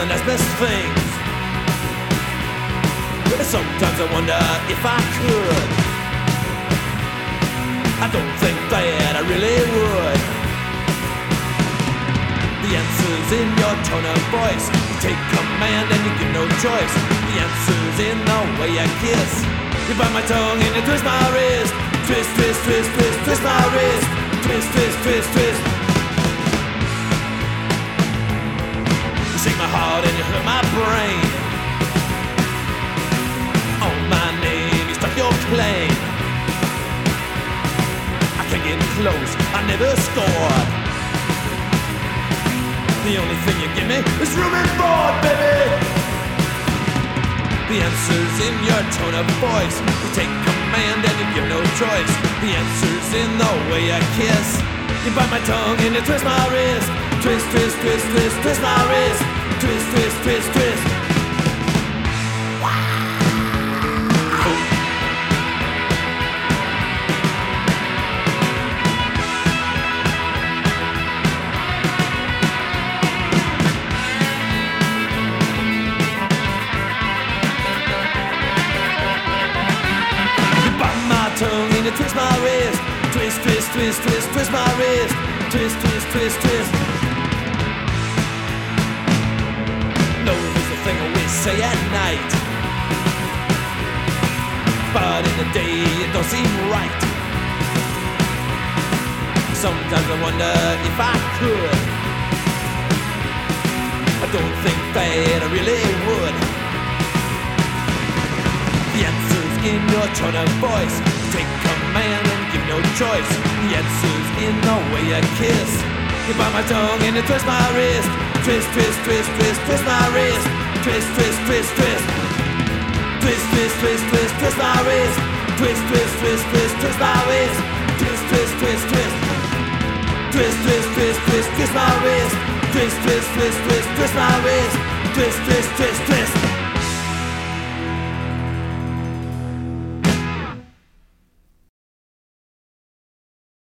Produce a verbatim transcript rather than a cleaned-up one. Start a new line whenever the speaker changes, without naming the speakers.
and that's best things. Sometimes I wonder if I could. I don't think that I really would. The answer's in your tone of voice. You take command and you give no choice. The answer's in the way you kiss. You bite my tongue and you twist my wrist. Twist, twist, twist, twist, twist my wrist. Twist, twist, twist, twist. You shake my heart and you hurt my brain. On my name, you stuck your claim. I can't get close, I never scored. The only thing you give me is room and board, baby. The answer's in your tone of voice. You take command and you give no choice. The answer's in the way you kiss. You bite my tongue and you twist my wrist. Twist, twist, twist, twist, twist my wrist. Twist, twist, twist, twist. Tongue and you twist my wrist. Twist, twist, twist, twist, twist my wrist. Twist, twist, twist, twist. No is the thing we say at night, but in the day it don't seem right. Sometimes I wonder if I could. I don't think that I really would. The answer's in your tone of voice. Take command and give no choice. The answer's in the way you kiss. You bite my tongue and you twist my wrist. Twist, twist, twist, twist, twist my wrist. Twist, twist, twist, twist. Twist, twist, twist, twist, twist my wrist. Twist, twist, twist, twist, twist my wrist. Twist, twist, twist, twist. Twist, twist, twist, twist, twist my wrist. Twist, twist, twist, twist, twist my wrist. Twist, twist, twist, twist.